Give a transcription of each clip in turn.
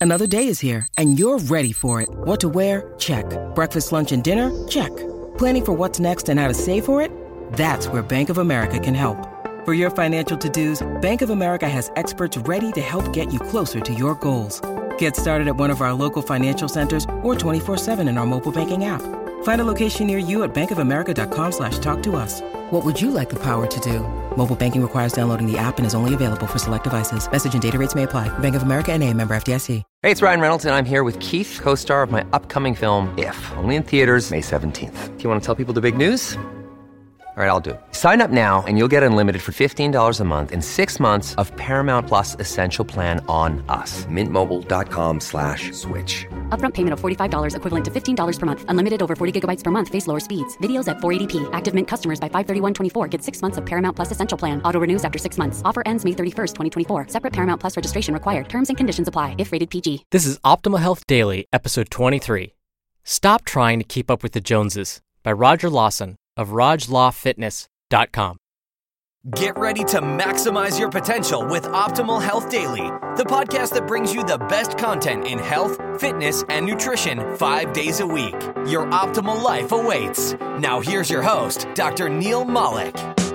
Another day is here, and you're ready for it. What to wear? Check. Breakfast, lunch, and dinner? Check. Planning for what's next and how to save for it? That's where Bank of America can help. For your financial to-dos, Bank of America has experts ready to help get you closer to your goals. Get started at one of our local financial centers or 24/7 in our mobile banking app. Find a location near you at bankofamerica.com/talktous. What would you like the power to do? Mobile banking requires downloading the app and is only available for select devices. Message and data rates may apply. Bank of America N.A., member FDIC. Hey, it's Ryan Reynolds, and I'm here with Keith, co-star of my upcoming film, If, only in theaters May 17th. Do you want to tell people the big news? All right, I'll do it. Sign up now and you'll get unlimited for $15 a month and 6 months of Paramount Plus Essential Plan on us. MintMobile.com/switch. Upfront payment of $45 equivalent to $15 per month. Unlimited over 40 gigabytes per month. Face lower speeds. Videos at 480p. Active Mint customers by 531.24 get 6 months of Paramount Plus Essential Plan. Auto renews after 6 months. Offer ends May 31st, 2024. Separate Paramount Plus registration required. Terms and conditions apply if rated PG. This is Optimal Health Daily, episode 23. Stop Trying to Keep Up with the Joneses by Roger Lawson of RajLawFitness.com. Get ready to maximize your potential with Optimal Health Daily, the podcast that brings you the best content in health, fitness, and nutrition 5 days a week. Your optimal life awaits. Now here's your host, Dr. Neil Malik.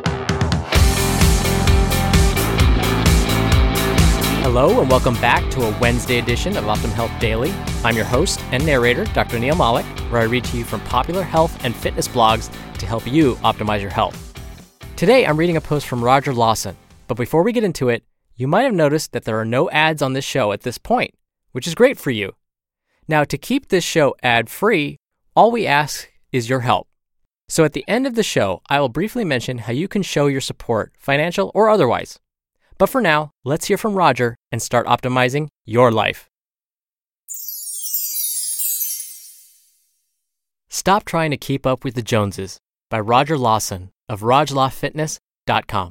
Hello and welcome back to a Wednesday edition of Optimal Health Daily. I'm your host and narrator, Dr. Neil Malik, where I read to you from popular health and fitness blogs to help you optimize your health. Today, I'm reading a post from Roger Lawson, but before we get into it, you might have noticed that there are no ads on this show at this point, which is great for you. Now, to keep this show ad-free, all we ask is your help. So at the end of the show, I will briefly mention how you can show your support, financial or otherwise. But for now, let's hear from Roger and start optimizing your life. Stop Trying to Keep Up with the Joneses by Roger Lawson of RajLawFitness.com.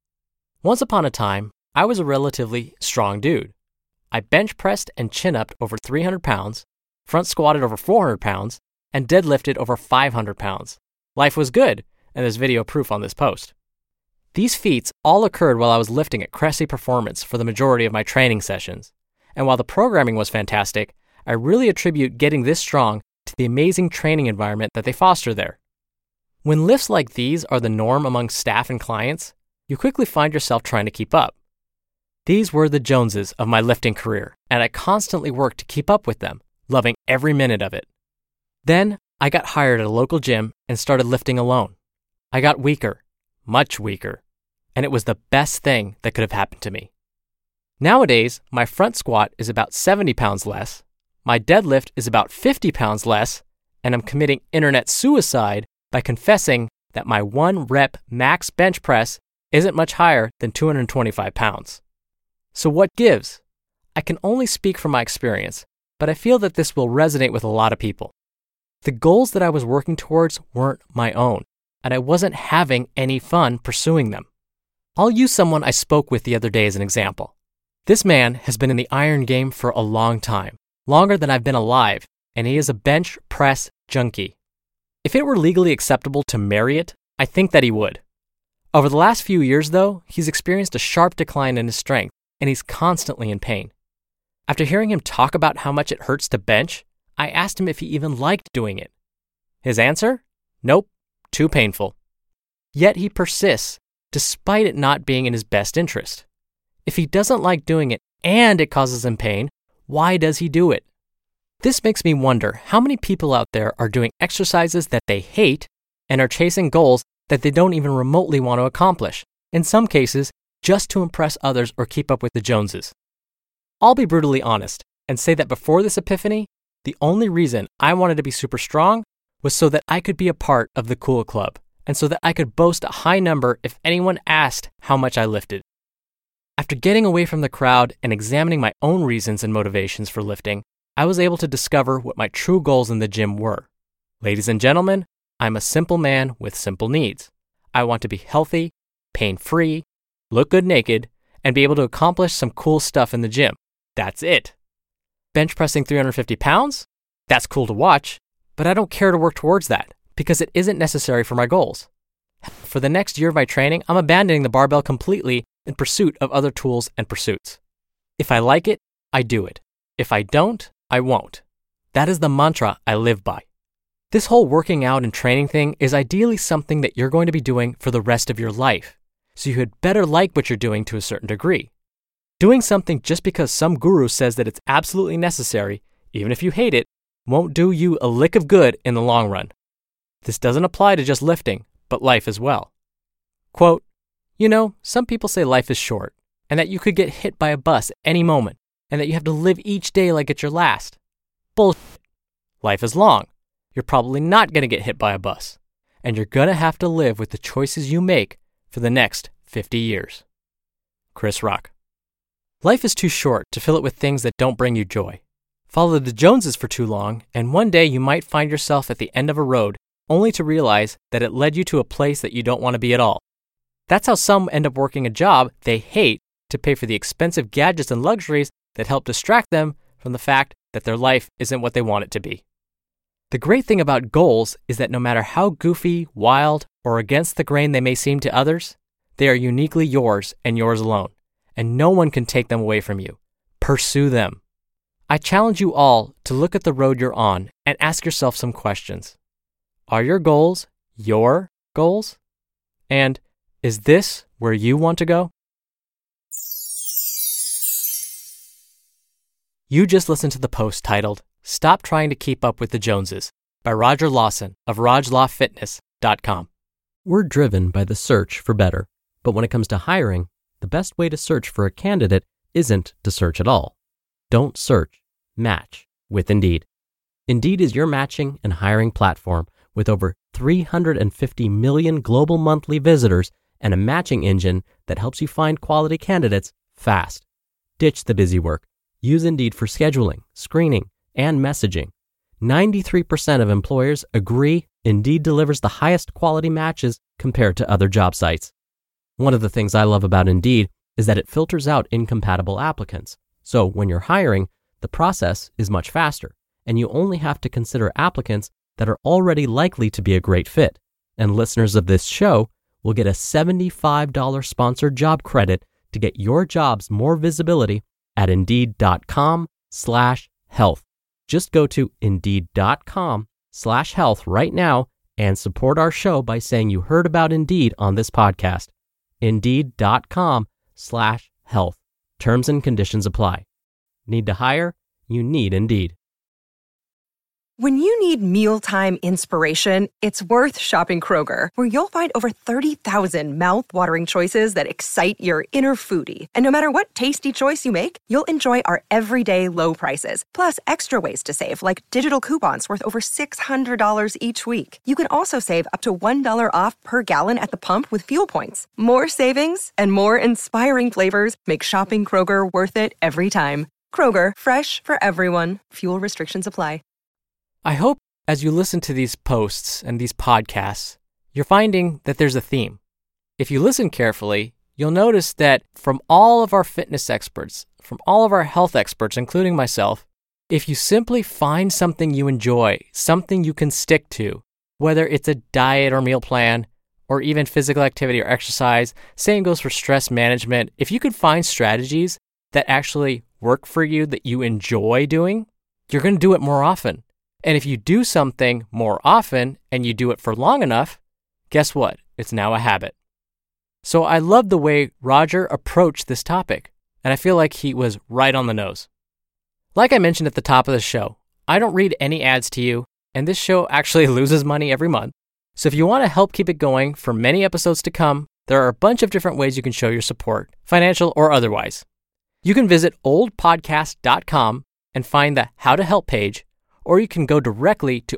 Once upon a time, I was a relatively strong dude. I bench pressed and chin-upped over 300 pounds, front squatted over 400 pounds, and deadlifted over 500 pounds. Life was good, and there's video proof on this post. These feats all occurred while I was lifting at Cressy Performance for the majority of my training sessions. And while the programming was fantastic, I really attribute getting this strong to the amazing training environment that they foster there. When lifts like these are the norm among staff and clients, you quickly find yourself trying to keep up. These were the Joneses of my lifting career, and I constantly worked to keep up with them, loving every minute of it. Then, I got hired at a local gym and started lifting alone. I got weaker, much weaker, and it was the best thing that could have happened to me. Nowadays, my front squat is about 70 pounds less, my deadlift is about 50 pounds less, and I'm committing internet suicide by confessing that my 1-rep max bench press isn't much higher than 225 pounds. So what gives? I can only speak from my experience, but I feel that this will resonate with a lot of people. The goals that I was working towards weren't my own, and I wasn't having any fun pursuing them. I'll use someone I spoke with the other day as an example. This man has been in the iron game for a long time, longer than I've been alive, and he is a bench press junkie. If it were legally acceptable to marry it, I think that he would. Over the last few years, though, he's experienced a sharp decline in his strength, and he's constantly in pain. After hearing him talk about how much it hurts to bench, I asked him if he even liked doing it. His answer? Nope, too painful. Yet he persists, despite it not being in his best interest. If he doesn't like doing it and it causes him pain, why does he do it? This makes me wonder how many people out there are doing exercises that they hate and are chasing goals that they don't even remotely want to accomplish, in some cases, just to impress others or keep up with the Joneses. I'll be brutally honest and say that before this epiphany, the only reason I wanted to be super strong was so that I could be a part of the cool club and so that I could boast a high number if anyone asked how much I lifted. After getting away from the crowd and examining my own reasons and motivations for lifting, I was able to discover what my true goals in the gym were. Ladies and gentlemen, I'm a simple man with simple needs. I want to be healthy, pain-free, look good naked, and be able to accomplish some cool stuff in the gym. That's it. Bench pressing 350 pounds? That's cool to watch, but I don't care to work towards that because it isn't necessary for my goals. For the next year of my training, I'm abandoning the barbell completely in pursuit of other tools and pursuits. If I like it, I do it. If I don't, I won't. That is the mantra I live by. This whole working out and training thing is ideally something that you're going to be doing for the rest of your life, so you had better like what you're doing to a certain degree. Doing something just because some guru says that it's absolutely necessary, even if you hate it, won't do you a lick of good in the long run. This doesn't apply to just lifting, but life as well. Quote, some people say life is short, and that you could get hit by a bus at any moment, and that you have to live each day like it's your last. Bullshit. Life is long. You're probably not going to get hit by a bus, and you're going to have to live with the choices you make for the next 50 years. Chris Rock. Life is too short to fill it with things that don't bring you joy. Follow the Joneses for too long, and one day you might find yourself at the end of a road only to realize that it led you to a place that you don't want to be at all. That's how some end up working a job they hate to pay for the expensive gadgets and luxuries that help distract them from the fact that their life isn't what they want it to be. The great thing about goals is that no matter how goofy, wild, or against the grain they may seem to others, they are uniquely yours and yours alone, and no one can take them away from you. Pursue them. I challenge you all to look at the road you're on and ask yourself some questions. Are your goals your goals? And is this where you want to go? You just listened to the post titled, Stop Trying to Keep Up with the Joneses by Roger Lawson of RajLawFitness.com. We're driven by the search for better, but when it comes to hiring, the best way to search for a candidate isn't to search at all. Don't search, match with Indeed. Indeed is your matching and hiring platform with over 350 million global monthly visitors and a matching engine that helps you find quality candidates fast. Ditch the busy work. Use Indeed for scheduling, screening, and messaging. 93% of employers agree Indeed delivers the highest quality matches compared to other job sites. One of the things I love about Indeed is that it filters out incompatible applicants. So when you're hiring, the process is much faster, and you only have to consider applicants that are already likely to be a great fit. And listeners of this show will get a $75 sponsored job credit to get your jobs more visibility at Indeed.com/health. Just go to Indeed.com/health right now and support our show by saying you heard about Indeed on this podcast. Indeed.com/health. Terms and conditions apply. Need to hire? You need Indeed. When you need mealtime inspiration, it's worth shopping Kroger, where you'll find over 30,000 mouth-watering choices that excite your inner foodie. And no matter what tasty choice you make, you'll enjoy our everyday low prices, plus extra ways to save, like digital coupons worth over $600 each week. You can also save up to $1 off per gallon at the pump with fuel points. More savings and more inspiring flavors make shopping Kroger worth it every time. Kroger, fresh for everyone. Fuel restrictions apply. I hope as you listen to these posts and these podcasts, you're finding that there's a theme. If you listen carefully, you'll notice that from all of our fitness experts, from all of our health experts, including myself, if you simply find something you enjoy, something you can stick to, whether it's a diet or meal plan, or even physical activity or exercise, same goes for stress management. If you could find strategies that actually work for you, that you enjoy doing, you're going to do it more often. And if you do something more often and you do it for long enough, guess what? It's now a habit. So I love the way Roger approached this topic, and I feel like he was right on the nose. Like I mentioned at the top of the show, I don't read any ads to you, and this show actually loses money every month. So if you want to help keep it going for many episodes to come, there are a bunch of different ways you can show your support, financial or otherwise. You can visit oldpodcast.com and find the How to Help page, or you can go directly to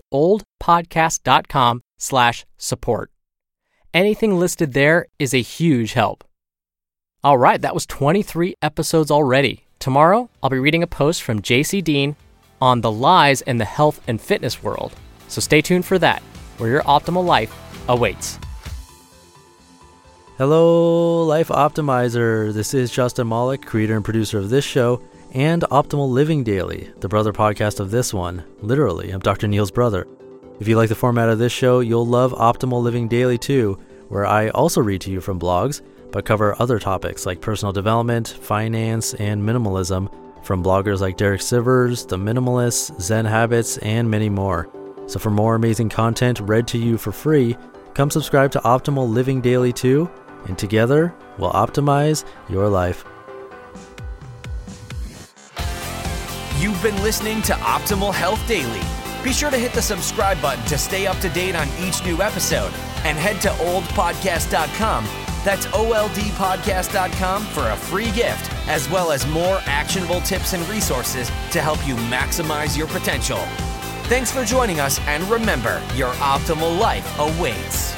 oldpodcast.com/support. Anything listed there is a huge help. All right, that was 23 episodes already. Tomorrow, I'll be reading a post from JC Dean on the lies in the health and fitness world. So stay tuned for that, where your optimal life awaits. Hello, Life Optimizer. This is Justin Malik, creator and producer of this show and Optimal Living Daily, the brother podcast of this one. Literally, I'm Dr. Neil's brother. If you like the format of this show, you'll love Optimal Living Daily too, where I also read to you from blogs, but cover other topics like personal development, finance, and minimalism from bloggers like Derek Sivers, The Minimalists, Zen Habits, and many more. So for more amazing content read to you for free, come subscribe to Optimal Living Daily too, and together we'll optimize your life. You've been listening to Optimal Health Daily. Be sure to hit the subscribe button to stay up to date on each new episode, and head to oldpodcast.com. That's oldpodcast.com for a free gift, as well as more actionable tips and resources to help you maximize your potential. Thanks for joining us, and remember, your optimal life awaits.